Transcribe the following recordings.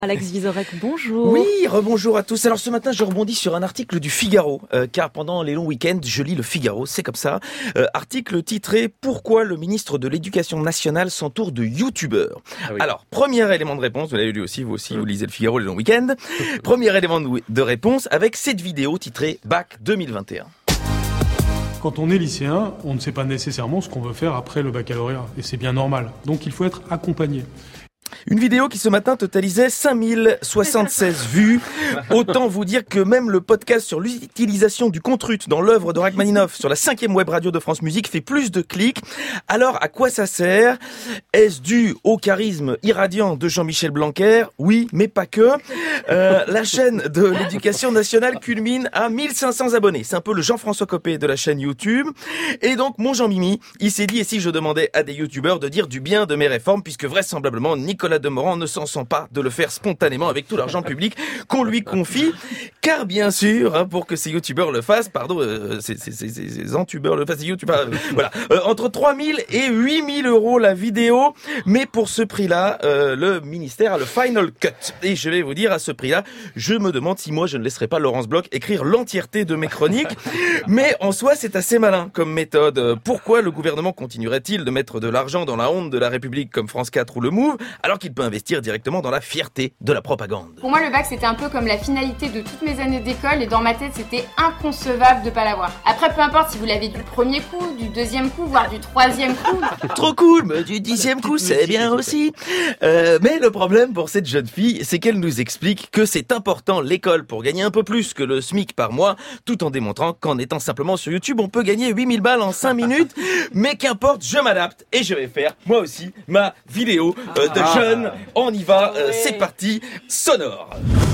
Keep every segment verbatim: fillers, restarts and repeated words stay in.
Alex Vizorek, bonjour. Oui, rebonjour à tous. Alors ce matin, je rebondis sur un article du Figaro, euh, car pendant les longs week-ends, je lis le Figaro, c'est comme ça. Euh, article titré « Pourquoi le ministre de l'Éducation nationale s'entoure de youtubeurs ?» ah oui. Alors, premier élément de réponse, vous l'avez lu aussi, vous aussi, vous lisez le Figaro les longs week-ends. Premier élément de, de réponse avec cette vidéo titrée « Bac deux mille vingt et un ». Quand on est lycéen, on ne sait pas nécessairement ce qu'on veut faire après le baccalauréat, et c'est bien normal. Donc il faut être accompagné. Une vidéo qui ce matin totalisait cinq mille soixante-seize vues. Autant vous dire que même le podcast sur l'utilisation du contrut dans l'œuvre de Rachmaninoff sur la cinquième web radio de France Musique fait plus de clics. Alors à quoi ça sert? Est-ce dû au charisme irradiant de Jean-Michel Blanquer? Oui, mais pas que. Euh, la chaîne de l'Éducation nationale culmine à mille cinq cents abonnés. C'est un peu le Jean-François Copé de la chaîne YouTube. Et donc mon Jean-Mimi, il s'est dit, et si je demandais à des youtubeurs de dire du bien de mes réformes, puisque vraisemblablement Nicolas Demorand ne s'en sent pas de le faire spontanément avec tout l'argent public qu'on lui confie, car bien sûr, hein, pour que ces youtubeurs le fassent, pardon, euh, ces, ces, ces, ces entubeurs le fassent, ces youtubeurs, euh, voilà, euh, entre trois mille et huit mille euros la vidéo, mais pour ce prix-là, euh, le ministère a le final cut. Et je vais vous dire, à ce prix-là, je me demande si moi je ne laisserai pas Laurence Bloch écrire l'entièreté de mes chroniques, mais en soi c'est assez malin comme méthode. Pourquoi le gouvernement continuerait-il de mettre de l'argent dans la honte de la République comme France quatre ou le Move, alors qu'il peut investir directement dans la fierté de la propagande? Pour moi, le bac, c'était un peu comme la finalité de toutes mes années d'école, et dans ma tête, c'était inconcevable de pas l'avoir. Après, peu importe si vous l'avez du premier coup, du deuxième coup, voire du troisième coup. Trop cool, mais du dixième coup, c'est bien aussi. Euh, mais le problème pour cette jeune fille, c'est qu'elle nous explique que c'est important l'école pour gagner un peu plus que le SMIC par mois, tout en démontrant qu'en étant simplement sur YouTube, on peut gagner huit mille balles en cinq minutes. Mais qu'importe, je m'adapte et je vais faire, moi aussi, ma vidéo euh, de jeune. On y va, euh, c'est parti, sonore.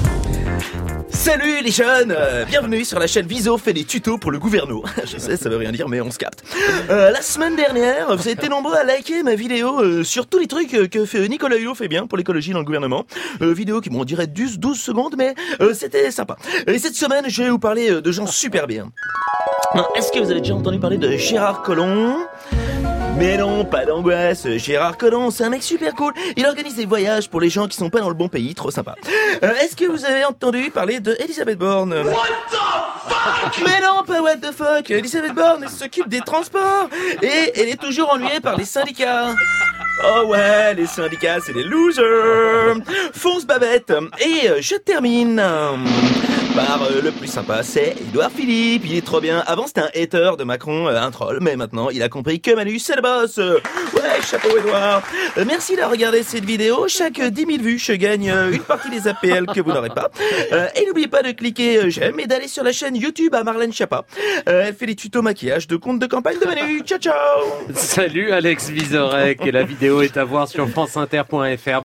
Salut les jeunes, euh, bienvenue sur la chaîne Viso fait des tutos pour le gouvernement. Je sais, ça veut rien dire, mais on se capte. Euh, la semaine dernière, vous avez été nombreux à liker ma vidéo euh, sur tous les trucs que fait Nicolas Hulot fait bien pour l'écologie dans le gouvernement. Euh, vidéo qui m'en dirait douze, douze secondes, mais euh, c'était sympa. Et cette semaine, je vais vous parler de gens super bien. Est-ce que vous avez déjà entendu parler de Gérard Collomb ? Mais non, pas d'angoisse, Gérard Collomb, c'est un mec super cool. Il organise des voyages pour les gens qui sont pas dans le bon pays, trop sympa. Euh, est-ce que vous avez entendu parler de Elisabeth Borne ? What the fuck ? Mais non, pas what the fuck. Elisabeth Borne, elle s'occupe des transports et elle est toujours ennuyée par les syndicats. Oh ouais, les syndicats, c'est des losers. Fonce Babette. Et euh, je termine par euh, le plus sympa, c'est Édouard Philippe. Il est trop bien. Avant, c'était un hater de Macron, euh, un troll, mais maintenant, il a compris que Manu, c'est le boss. Ouais, chapeau Édouard. Euh, merci de regarder cette vidéo. Chaque dix mille vues, je gagne euh, une partie des A P L que vous n'aurez pas. Euh, et n'oubliez pas de cliquer euh, j'aime et d'aller sur la chaîne YouTube à Marlène Schiappa. Euh, elle fait des tutos maquillage de compte de campagne de Manu. Ciao, ciao. Salut Alex Vizorek, et la vidéo est à voir sur franceinter point fr.